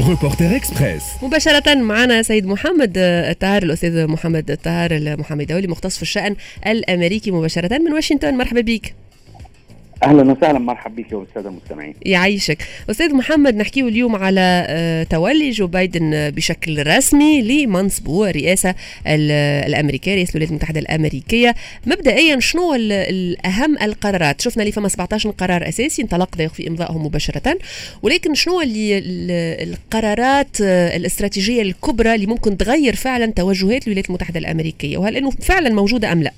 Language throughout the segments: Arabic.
روبورتر اكسبريس مباشرة معنا سيد محمد الطاهر، الأستاذ محمد الطاهر المحامي الدولي مختص في الشأن الأمريكي مباشرة من واشنطن. مرحبا بك. اهلا وسهلا، مرحبا بك والساده المستمعين. يعيشك استاذ محمد. نحكيه اليوم على تولي جو بايدن بشكل رسمي لمنصبه الرئاسه الامريكيه، رئاسه الولايات المتحده الامريكيه. مبدئيا شنو الاهم القرارات؟ شفنا لي فما 17 قرار اساسي انطلق في امضائهم مباشره، ولكن شنو اللي القرارات الاستراتيجيه الكبرى اللي ممكن تغير فعلا توجهات الولايات المتحده الامريكيه، وهل انه فعلا موجوده ام لا؟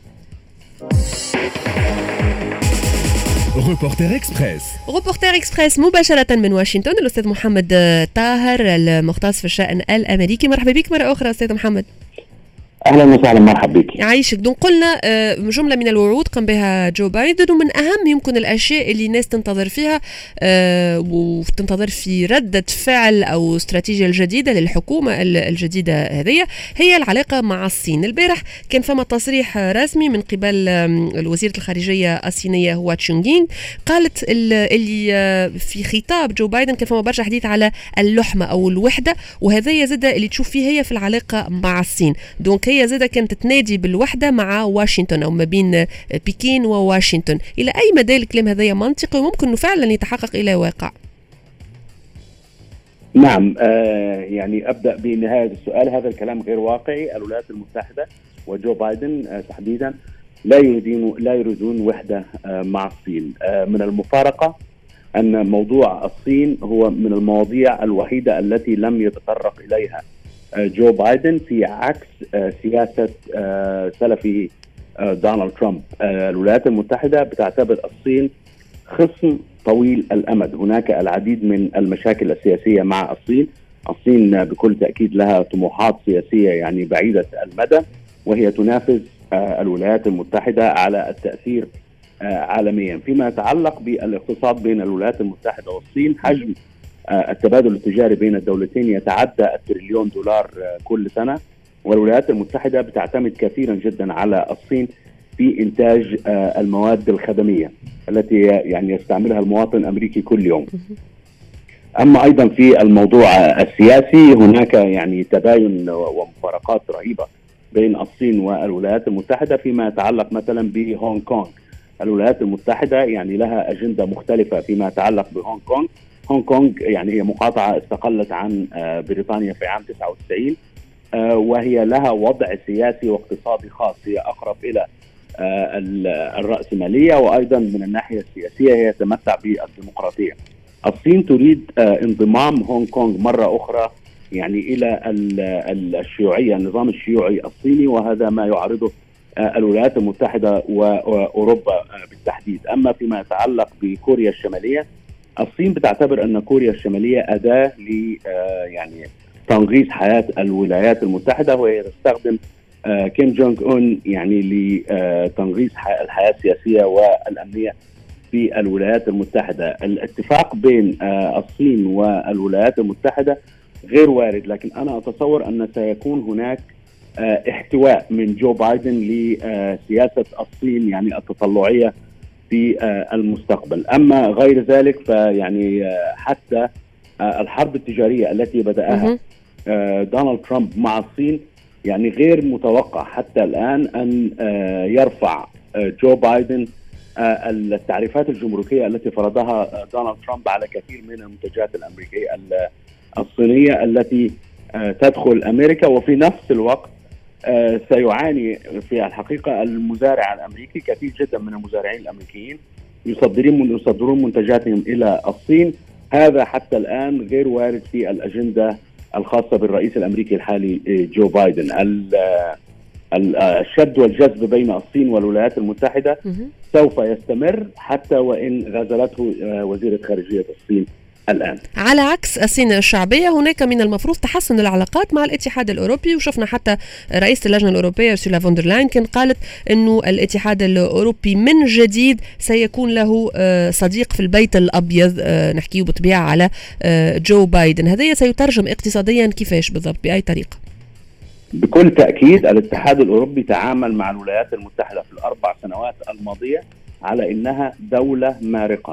روبورتر اكسبريس مباشرة من واشنطن، الأستاذ محمد طاهر المختص في الشأن الأمريكي. مرحبا بك مرة أخرى أستاذ محمد. اهلا وسهلا، مرحبا بك. يعيشك. دون قلنا جمله من الوعود قام بها جو بايدن، ومن اهم يمكن الاشياء اللي الناس تنتظر فيها وتنتظر في رده فعل او استراتيجيه الجديده للحكومه الجديده هذه هي العلاقه مع الصين. البارح كان فما تصريح رسمي من قبل وزيره الخارجيه الصينيه هو تشونغينغ، قالت اللي في خطاب جو بايدن كان فما برشا حديث على اللحمه او الوحده، وهذا زاد اللي تشوف فيه هي في العلاقه مع الصين. دونك هي زادة كانت تنادي بالوحدة مع واشنطن أو ما بين بكين وواشنطن. إلى أي مدى الكلام هذا منطقي وممكن أنه فعلا يتحقق إلى واقع؟ نعم، يعني أبدأ بنهاية السؤال. هذا الكلام غير واقعي. الولايات المتحدة وجو بايدن تحديدا لا يريدون وحدة مع الصين. من المفارقة أن موضوع الصين هو من المواضيع الوحيدة التي لم يتطرق إليها جو بايدن، في عكس سياسة سلفه دونالد ترامب. الولايات المتحدة بتعتبر الصين خصم طويل الأمد. هناك العديد من المشاكل السياسية مع الصين. الصين بكل تأكيد لها طموحات سياسية يعني بعيدة المدى، وهي تنافس الولايات المتحدة على التأثير عالميا. فيما يتعلق بالاقتصاد بين الولايات المتحدة والصين، حجم التبادل التجاري بين الدولتين يتعدى $1,000,000,000 كل سنة، والولايات المتحدة بتعتمد كثيرا جدا على الصين في إنتاج المواد الخدمية التي يعني يستعملها المواطن الأمريكي كل يوم. أما أيضا في الموضوع السياسي هناك يعني تباين ومفارقات رهيبة بين الصين والولايات المتحدة فيما يتعلق مثلا بهونغ كونغ. الولايات المتحدة يعني لها أجندة مختلفة فيما يتعلق بهونغ كونغ. هونغ كونغ يعني هي مقاطعة استقلت عن بريطانيا في عام 99، وهي لها وضع سياسي واقتصادي خاص. هي أقرب إلى الرأسمالية، وأيضا من الناحية السياسية هي تمتع بالديمقراطية. الصين تريد انضمام هونغ كونغ مرة أخرى يعني إلى الشيوعية، النظام الشيوعي الصيني، وهذا ما يعارضه الولايات المتحدة وأوروبا بالتحديد. أما فيما يتعلق بكوريا الشمالية، الصين بتعتبر أن كوريا الشمالية أداة ل يعني تنغيص حياة الولايات المتحدة، وهي تستخدم كيم جونغ أون يعني لتنغيص الحياة السياسية والأمنية في الولايات المتحدة. الاتفاق بين الصين والولايات المتحدة غير وارد، لكن أنا أتصور أن سيكون هناك احتواء من جو بايدن لسياسة الصين يعني التطلعية في المستقبل. أما غير ذلك فيعني حتى الحرب التجارية التي بدأها دونالد ترامب مع الصين يعني غير متوقع حتى الآن أن يرفع جو بايدن التعريفات الجمركية التي فرضها دونالد ترامب على كثير من المنتجات الأمريكية الصينية التي تدخل أمريكا. وفي نفس الوقت سيعاني في الحقيقة المزارع الأمريكي. كثير جدا من المزارعين الأمريكيين يصدرون منتجاتهم إلى الصين. هذا حتى الآن غير وارد في الأجندة الخاصة بالرئيس الأمريكي الحالي جو بايدن. الشد والجذب بين الصين والولايات المتحدة سوف يستمر حتى وإن غزلته وزيرة خارجية الصين الآن. على عكس الصين الشعبية، هناك من المفروض تحسن العلاقات مع الاتحاد الأوروبي، وشفنا حتى رئيسة اللجنة الأوروبية أرسولا فون دير لاين كان قالت أنه الاتحاد الأوروبي من جديد سيكون له صديق في البيت الأبيض. نحكيه بالطبيعة على جو بايدن. هذا سيترجم اقتصاديا كيفاش بالضبط، بأي طريقة؟ بكل تأكيد الاتحاد الأوروبي تعامل مع الولايات المتحدة في ال4 سنوات الماضية على أنها دولة مارقة.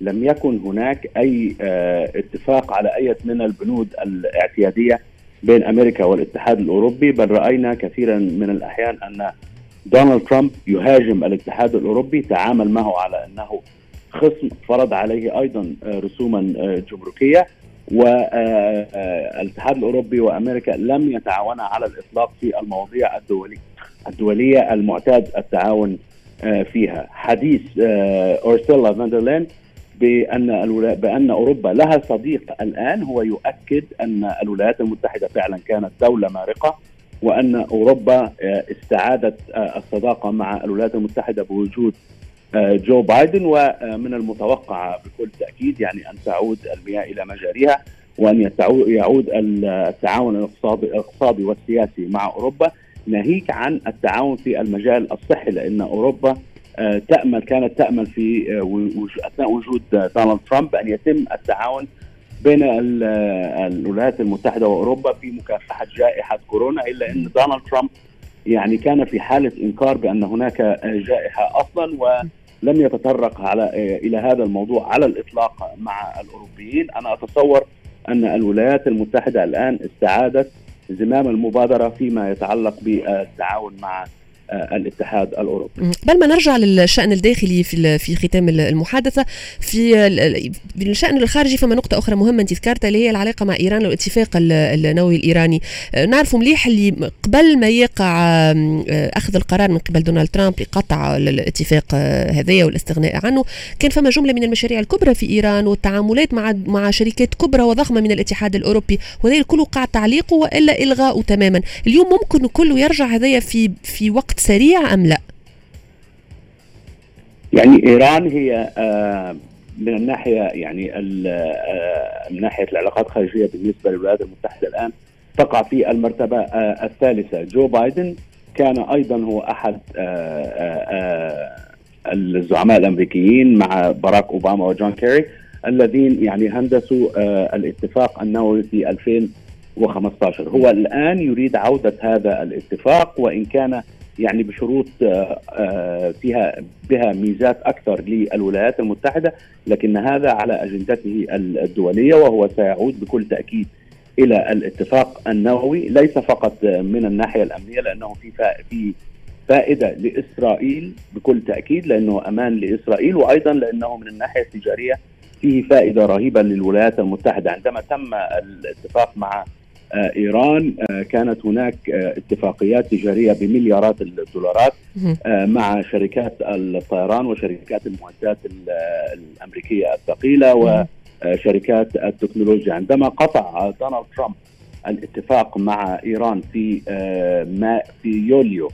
لم يكن هناك أي اتفاق على أي من البنود الاعتيادية بين أمريكا والاتحاد الأوروبي، بل رأينا كثيرا من الأحيان أن دونالد ترامب يهاجم الاتحاد الأوروبي، تعامل معه على أنه خصم، فرض عليه أيضا رسوما جمركية، والاتحاد الأوروبي وأمريكا لم يتعاونا على الإطلاق في المواضيع الدولية المعتاد التعاون فيها. حديث أورسولا فاندرلاين بأن أوروبا لها صديق الآن هو يؤكد أن الولايات المتحدة فعلا كانت دولة مارقة، وأن أوروبا استعادت الصداقة مع الولايات المتحدة بوجود جو بايدن، ومن المتوقع بكل تأكيد يعني أن تعود المياه إلى مجاريها، وأن يعود التعاون الاقتصادي والسياسي مع أوروبا، ناهيك عن التعاون في المجال الصحي، لأن أوروبا كانت تأمل في أثناء وجود دونالد ترامب أن يتم التعاون بين الولايات المتحدة وأوروبا في مكافحة جائحة كورونا، إلا أن دونالد ترامب يعني كان في حالة إنكار بأن هناك جائحة أصلا، ولم يتطرق إلى هذا الموضوع على الإطلاق مع الأوروبيين. أنا أتصور أن الولايات المتحدة الآن استعادت زمام المبادرة فيما يتعلق بالتعاون مع الاتحاد الأوروبي. بل ما نرجع للشأن الداخلي في ختام المحادثة، في الشأن الخارجي فما نقطة أخرى مهمة أنت ذكرتها اللي هي العلاقة مع إيران والاتفاق النووي الإيراني. نعرف مليح اللي قبل ما يقع أخذ القرار من قبل دونالد ترامب لقطع الاتفاق هذايا والاستغناء عنه، كان فما جملة من المشاريع الكبرى في إيران والتعاملات مع شركات كبرى وضخمة من الاتحاد الأوروبي، وهذا كله قاعد تعليقه وإلا إلغاؤه تماما. اليوم ممكن كله يرجع هذايا في وقت سريع أم لا؟ يعني إيران هي من الناحية يعني من ناحية العلاقات الخارجية بالنسبة للولايات المتحدة الآن تقع في المرتبة الثالثة. جو بايدن كان أيضا هو أحد الزعماء الأمريكيين مع باراك أوباما وجون كيري الذين يعني هندسوا الاتفاق النووي في 2015. هو الآن يريد عودة هذا الاتفاق، وإن كان يعني بشروط بها ميزات أكثر للولايات المتحدة، لكن هذا على أجندته الدولية، وهو سيعود بكل تأكيد إلى الاتفاق النووي، ليس فقط من الناحية الأمنية لأنه في فائدة لإسرائيل بكل تأكيد لأنه أمان لإسرائيل، وأيضا لأنه من الناحية التجارية فيه فائدة رهيبة للولايات المتحدة. عندما تم الاتفاق مع إيران كانت هناك اتفاقيات تجارية بمليارات الدولارات مع شركات الطيران وشركات المعدات الأمريكية الثقيلة وشركات التكنولوجيا. عندما قطع دونالد ترامب الاتفاق مع إيران في يوليو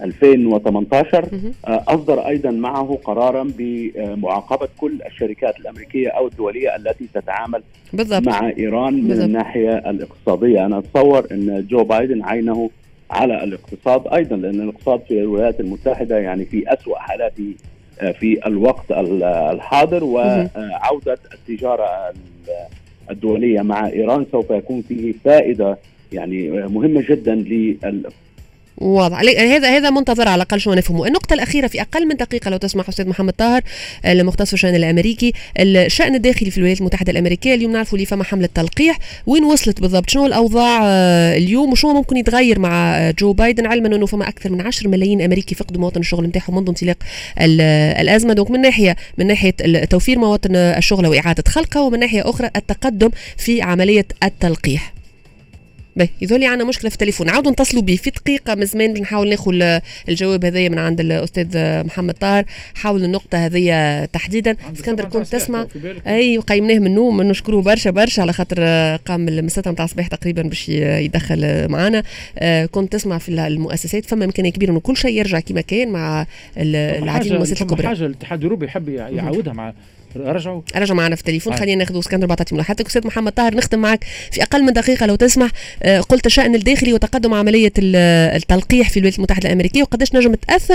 2018 أصدر أيضا معه قرارا بمعاقبة كل الشركات الأمريكية أو الدولية التي تتعامل بالضبط مع إيران من الناحية الاقتصادية. أنا أتصور أن جو بايدن عينه على الاقتصاد أيضا، لأن الاقتصاد في الولايات المتحدة يعني في أسوأ حالاته في الوقت الحاضر، وعودة التجارة الدولية مع إيران سوف يكون فيه فائدة يعني مهمة جدا للاقتصاد. واضح. هذا منتظر على الأقل شو نفهمه. النقطة الأخيرة في أقل من دقيقة لو تسمح أستاذ محمد طاهر، المختص في الشأن الأمريكي، الشأن الداخلي في الولايات المتحدة الأمريكية. اليوم نعرفوا لي فما حملة تلقيح، وين وصلت بالضبط؟ شنو الأوضاع اليوم وشو ممكن يتغير مع جو بايدن، علما أنه فما أكثر من 10 ملايين أمريكي فقدوا مواطن الشغل نتاعهم منذ انطلاق الأزمة. دوك من ناحية توفير مواطن الشغل وإعادة خلقها، ومن ناحية أخرى التقدم في عملية التلقيح. يظهر لي عنا مشكلة في التليفون، عاودوا نتصلوا بي في دقيقة من زمان باش نحاول ناخذ الجواب هذايا من عند الأستاذ محمد طاهر حول النقطة هذيا تحديدا. اسكندر كنت تسمع أي قيمناه من النوم، نشكره برشا على خاطر قام من 6 متاع الصباح تقريبا باش يدخل معنا. كنت تسمع في المؤسسات فما إمكانية كبيرة إنه كل شيء يرجع كما كان مع العديد من المؤسسات الكبرى. حاجة الاتحاد الأوروبي يحب يعودها مع رجع معنا في التليفون. خلينا ناخذ اسكندر بعطيتي ملاحظتك. استاذ محمد طاهر نختم معك في اقل من دقيقه لو تسمح. قلت الشأن الداخلي وتقدم عمليه التلقيح في الولايات المتحده الامريكيه، وقداش نجم تاثر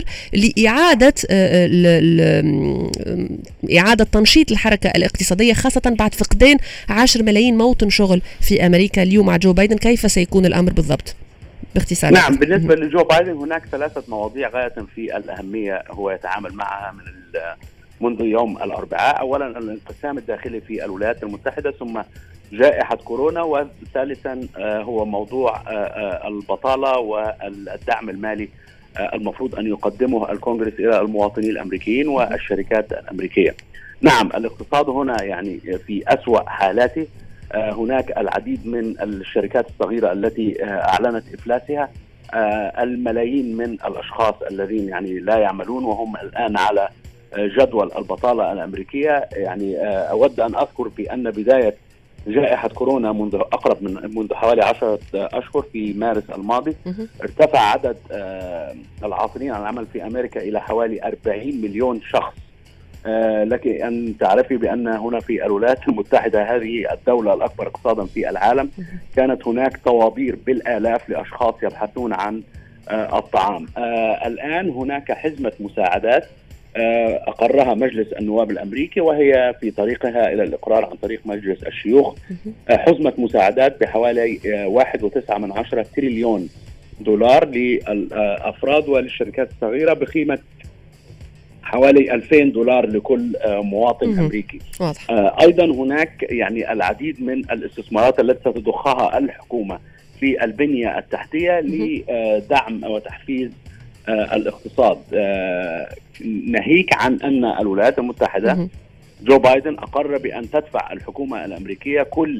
لاعاده تنشيط الحركه الاقتصاديه، خاصه بعد فقدان 10 ملايين موطن شغل في امريكا اليوم مع جو بايدن. كيف سيكون الامر بالضبط باختصار؟ نعم، بالنسبه لجو بايدن هناك 3 مواضيع غايه في الاهميه هو يتعامل معها من منذ يوم الأربعاء. أولا الانقسام الداخلي في الولايات المتحدة، ثم جائحة كورونا، وثالثا هو موضوع البطالة والدعم المالي المفروض أن يقدمه الكونغرس إلى المواطنين الأمريكيين والشركات الأمريكية. نعم، الاقتصاد هنا يعني في أسوأ حالاته. هناك العديد من الشركات الصغيرة التي أعلنت إفلاسها، الملايين من الأشخاص الذين يعني لا يعملون وهم الآن على جدول البطالة الأمريكية. يعني أود أن أذكر بأن بداية جائحة كورونا منذ حوالي 10 أشهر في مارس الماضي ارتفع عدد العاطلين عن العمل في أمريكا إلى حوالي 40 مليون شخص. لك أن تعرفي بأن هنا في الولايات المتحدة، هذه الدولة الأكبر اقتصادا في العالم، كانت هناك طوابير بالآلاف لأشخاص يبحثون عن الطعام. الآن هناك حزمة مساعدات أقرها مجلس النواب الأمريكي، وهي في طريقها إلى الإقرار عن طريق مجلس الشيوخ. حزمة مساعدات بحوالي 1.9 تريليون دولار للأفراد وللشركات الصغيرة، بقيمة حوالي 2000 دولار لكل مواطن أمريكي. أيضا هناك يعني العديد من الاستثمارات التي ستضخها الحكومة في البنية التحتية لدعم وتحفيز الاقتصاد، ناهيك عن أن الولايات المتحدة جو بايدن أقر بأن تدفع الحكومة الأمريكية كل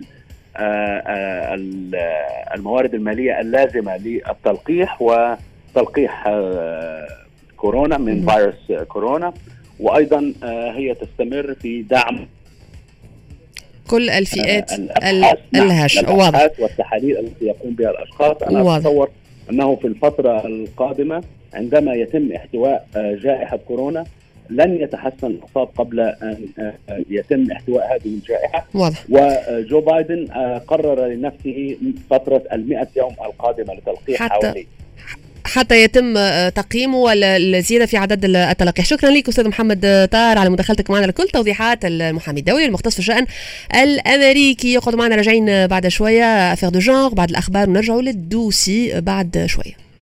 الموارد المالية اللازمة للتلقيح وتلقيح كورونا من فيروس كورونا، وأيضا هي تستمر في دعم كل الفئات الهشة والتحاليل التي يقوم بها الأشخاص. أنا أتصور أنه في الفترة القادمة عندما يتم احتواء جائحة كورونا لن يتحسن الاقتصاد قبل أن يتم احتواء هذه الجائحة. وجو بايدن قرر لنفسه فترة 100 يوم القادمة لتلقيح حتى يتم تقييمه والزيادة في عدد التلقيح. شكرا لك أستاذ محمد طاهر على مداخلتك معنا لكل توضيحات المحامي الدولي المختص في الشأن الأمريكي. يقعد معنا راجعين بعد شوية أفير دو جانر بعد الأخبار، ونرجعوا للدوسي بعد شوية.